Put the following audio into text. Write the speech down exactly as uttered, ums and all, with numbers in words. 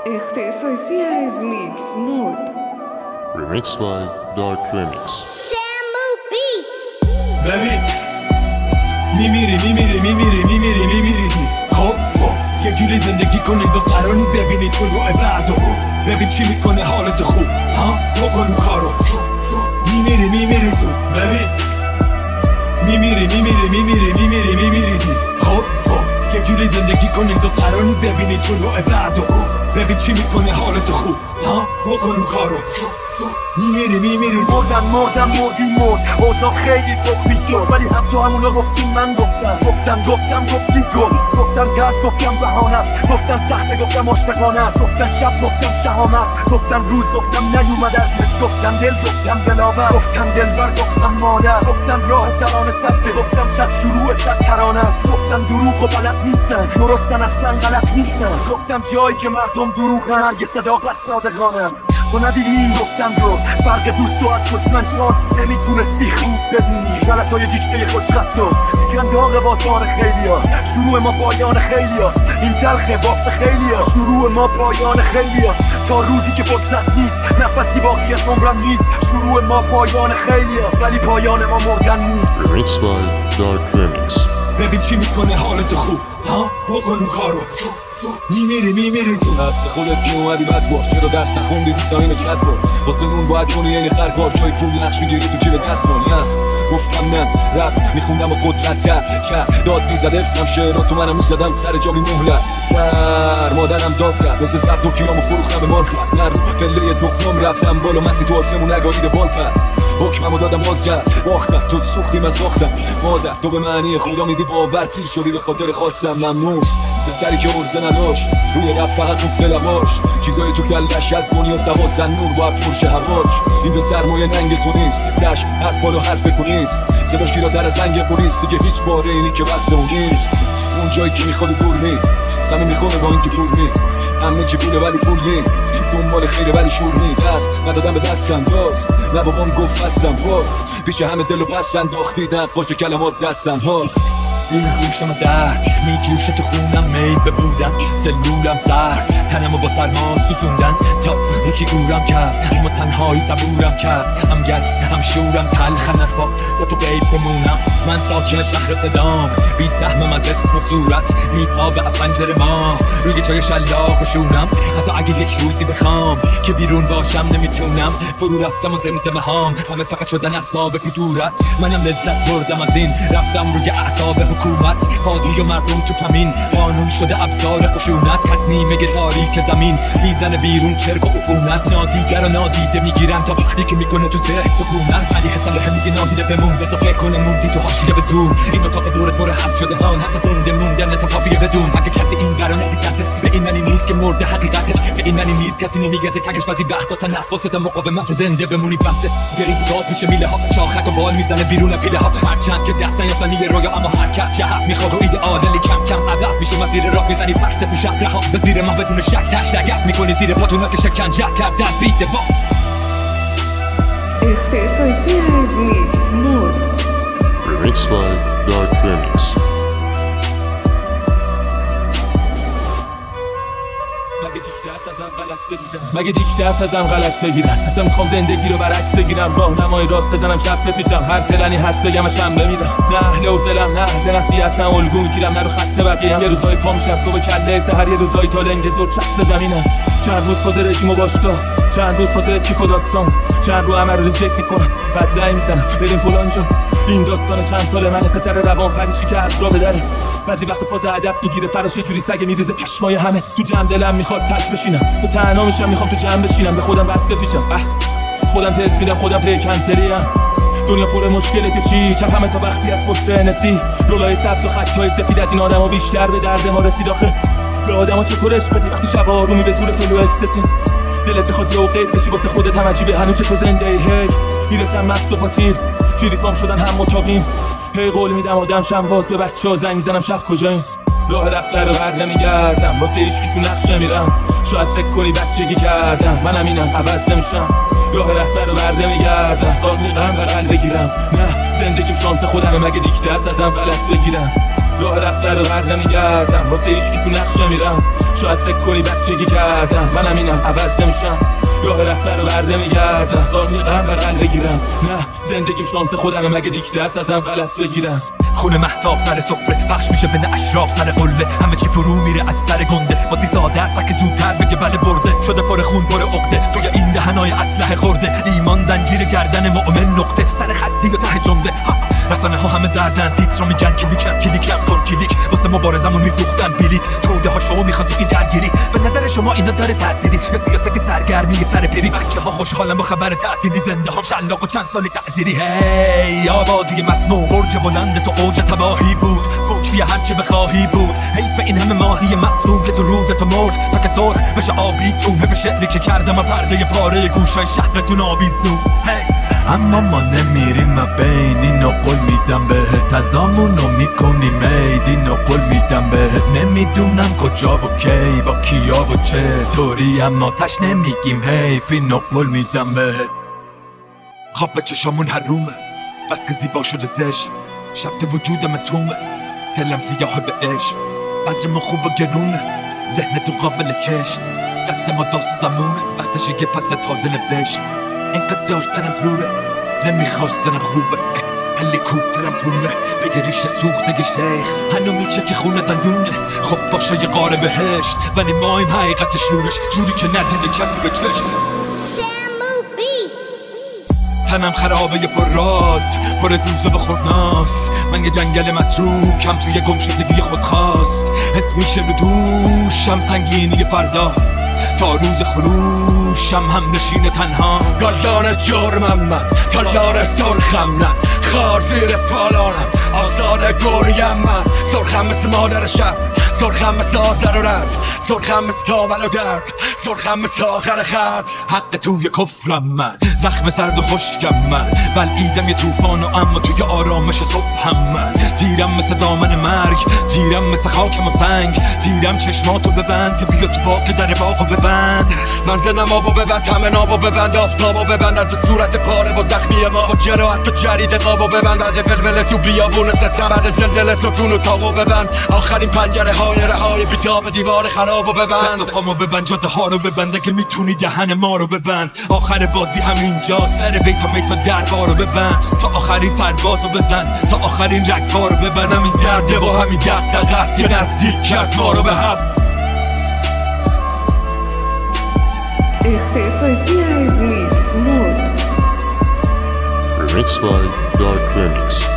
اختصاصی از میکس مود Remixed by Dark Remix. ببین میمیری میمیری میمیری میمیری میمیری خب خب یه جوری زندگی کن انگار قرار نی ببینی تو رو بعدو ببین چی میکنه حالت خوب ها بکن کارو میمیری میمیری تو ببین میمیری میمیری میمیری میمیری میمیری خب خب یه جوری زندگی کن انگار قرار نی ببینی تو رو بعدو ببین چی میکنه حالت خوب ها بکن کارو میمیری میمیری مردم مردم مردی مرد اوضاع خیلی تخمی شد ولی هم تو همونو گفتی من گفتم گفتم گفتم گفتی گفت گفتم دست گفتم بهانه است گفتم سخته گفتم عاشقانه است گفتم شب گفتم شهامت گفتم روز گفتم نیومده است گفتم دل گفتم دلاور گفتم دلبر گفتم مادر گفتم راه ترانه سده گفتم صد شروع صد ترانه است گفتم دروغ و غلط نیستن درستن اصلا غلط نیستن گفتم جایی که مردم دروغن هرگز صداقت صادقانه تو ندیدی این گفتم رو فرق دوست و از دشمن چون نمیتونستی خوب ببینی غلطای دیکته خوشخط تو دیگرم داغ بازار خیلی ها شروع ما پایان خیلی هست این تلخه واسه خیلی ها شروع ما پایان خیلی هست تا روزی که فرصت نیست نفسی باقی از عمرم نیست شروع ما پایان خیلی هست ولی پایان ما مردن نیست. Remixed by Dark Remix. ببین چی میکنه حالت خوب ها بکن کارو میمیری میمیری تو دست خودت میومدی بد بار چرا درس نخوندی دوستانی مثلت بار واسه اون باید کنی یعنی خرکار جای پول نقش میگیری تو جیب دست من نه گفتم نه رب میخوندم و قدرت تحت کرد داد میزد افسم شعرات تو منم میزدم سر جا میمهلت در مادرم داد زد واسه زد دوکیامو فروختم به مال خد نرو پله تخمم رفتم بالا مسی تو آسمون نگارید بال کرد حکممو دادم باز کرد باختم تو سوختیم از باختم مادر تو به معنی خدا میدی باور پیر شدی به خاطر خواستم ممنون سری که عرضه نداشت روی رب فقط تو فلواش چیزای تو کلش از دنیا سواسن نور باید پرشه هواش این به سرمایه ننگ تو نیست دشت حرف بالا حرف تو نیست صداش گیراتر از زنگ پلیس دیگه هیچ باره اینی که بسته اون نیست اون جایی که میخواد دور نی زمین میخونه با اینکه پول نی همه چی پوله ولی پول نی دنبال خیره ولی شور نی دست ندادم به دستم داز نه بابام گفت بستم پا پیش همه دلو پس انداختی نقاش کلمات دستم هاست این گوشم درک میکیوشه تو خونم میل ببودم سلولم سر تنمو با سرما سوزوندن تا یکی گورم کرد اما تنهایی صبورم کرد هم گز هم شورم تلخ نرفا تا تو غیب بمونم من ساکن شهر صدام بی سهمم از اسم و صورت میپا به پنجره ما روی جای شلاق و شونم حتی اگه یک روزی بخوام که بیرون باشم نمیتونم فرو رفتم و زمزمه هام همه فقط شدن اسباب کدورت منم لذت بردم از این رفتم روی اعصاب حکومت قاضی و مردم تو کمین قانون شده ابزار خشونت تصنیم تاریک زمین میزنه بیرون چرک و عفونت نادیده رو نادیده میگیرن تا وقتی که میکنه تو ذهن سکونت علی خسن میگه نادیده بمون بذار فکر کنه موندی تو حاشیه به زور این اتاق دورت پر هست شده هان حتی زنده موندن تا کافیه بدون اگه کسی این قرار ندیدتت به این معنی نیست که مرده حقیقتت به این معنی نیست کسی نمیگزه تکش بازی وقت با تنفست مقاومت زنده بمونی بسته بریز گاز میشه میله ها چاخک و بال میزنه بیرون پیله ها هرچند که دست نیافتن یه رویا اما حرکت جهت میخواد و ایدئال ولی کم کم عقب میشه مسیر راه میزنی پرست تو شب رها به زیر ما بدون شک تش لگت میکنی زیر پاتونا که شکنجه کردن بیت دفاع. اختصاصی از میکس مود Remixed by Dark Remix. مگه دیک دست ازم غلط بگیرن اصلا میخوام زندگی رو برعکس بگیرم راهنمای راست بزنم شب بپیشم هر پلنی هست بگم شنبه میدم نه اهل حوصله‌ام نه اهل نصیحتم الگو میگیرم نه رو خط بقیه‌ام یه روزای پا میشم صبح کله سحر یه روزای تا لنگ زور چسب زمینم چند روز فاز رژیم و باشگاه چند روز فاز کیک و داستان چند رو عمر رو ریجکت میکنم بعد زنگ میزنم بریم فلان جا این داستان چند سال منه پسر روان پریشی که از را بدره بعضی وقت فاز ادب میگیره فراش جوری سگ میریزه پشمای همه تو جمع دلم میخواد تک بشینم تو تنها میشم میخوام تو جمع بشینم به خودم بد سفیشم خودم تست میدم خودم پی کنسلیم دنیا پر مشکله که چی چپمه تا وقتی از پشت نسی رولای سبز و خطای سفید از این آدما بیشتر به درد ما رسید آخه به آدما چطورش بدی وقتی شب آرومی به زور فلو اکستین دلت بخواد یه اوقات بشی واسه خودت هم عجیبه هنوز تو زنده ای هی میرسم مست و پاتیر فریتوام شدن هم متاقیم هی قول میدم آدم شم باز به بچه‌ها زنگ میزنم شب کجاییم راه رفتن رو بر نمیگردم واسه هیچکی تو نقشه میرم شاید فکر کنی بچگی کردم منم اینم عوض نمیشم راه رفتن رو بر نمیگردم زان میقم بغل بگیرم نه زندگیم شانس خودمه مگه دیکته است ازم غلط بگیرم راه رفتر رو بر نمیگردم واسه هیچکی تو نقشه میرم شاید فکر کنی بچگی کردم منم اینم عوض نمیشم راه رفتر رو بر نمیگردم زانی غم بغل بگیرم نه زندگیم شانس خودمه مگه دیگه دست ازم غلط بگیرم خونه مهتاب سر سفره پخش میشه بین اشراف سر قله همه چی فرو میره از سر گنده بازی ساده است که زودتر بگه بله برده شده پر خون پر عقده توی این دهنای اسلحه خورده ایمان زنجیر گردن مؤمن نقطه سر خطی و ته جمله رسانه ها همه زردن تیتر رو میگن کلیکم کلیکم کن کلیک واسه مبارزمون میفروختن بلیت توده ها شما میخوان تو این درگیری به نظر شما اینا داره تأثیری یا سیاست سرگرمی سر پیری بچه ها خوشحالن با خبر تعطیلی زنده ها شلاق و چند سالی تعذیری هی آبادی مسموم برج بلند تو اوج تباهی بود فوکشی هرچی بخواهی بود حیف این همه ماهی معصوم که تو رودت مرد تا که سرخ بشه آبی تو حیف شعری که کردم پرده پاره گوشای شهرتون آویزون اما ما نمیریم بین اینو قول میدم بهت ازامونو میکنی مید اینو قول میدم بهت نمیدونم کجا و کی با کیا و چطوری اما تش نمیگیم حیف اینو قول میدم بهت خواب به چشامون حرومه بس که زیبا شده زشت شب وجودم تومه دلم سیاه به عشق بذرمون خوب و گرونه ذهن تو قابل کش دست ما داست زمونه وقتشه که پس تازه نبش اینقدر داشتنم زوره نمیخواستنم خوبه هلیکوپترم فرونه بگه ریشه سوخته شیخ هنو میچه که خونه دندونه خب باشه یه قاره بهشت ولی ما این حقیقت شورش جوری که ندیده کسی به چشم تنم خرابه یه پر راز پر زوزه و خودناس من یه جنگل متروکم توی گم شدگی خود خواست حس میشه رو دوشم سنگینی فردا تا روز خروشم هم نشین تنها گالدان جرمم من تالار سرخم نه خار زیر پالانم آزاد گوریم من سرخم مثل مادر شب سرخم مثل آزر و رد سرخم مثل تاول و درد سرخم مثل آخر خط حق توی کفرم من زخم سرد و خشکم من بلعیدم یه توفان و اما توی آرامش صبحم من تیرم مثل دامن مرگ تیرم مثل خاکم و سنگ تیرم چشماتو ببند که بیا تو باغ در باغو ببند من زنم آبو ببند همه نابو ببند آفتابو ببند از به صورت پاره با زخمی ما با جراحت و جرید قابو ببند بعد ولوله تو بیابون ستم بعد زلزله ستون و تاقو ببند آخرین پنجره های رهای بیتاب دیوار خرابو ببند دست پامو ببند جاده ها رو ببند اگه میتونی دهن ما رو ببند آخر بازی همینجا سر بیت و میت و دربار رو ببند تا آخرین سربازو بزن تا آخرین رگبار رو ببند همین درده و همین دقدقه است که نزدیک کرد ما رو به هم Especiais Mix Mode. Remixed by Dark Remix.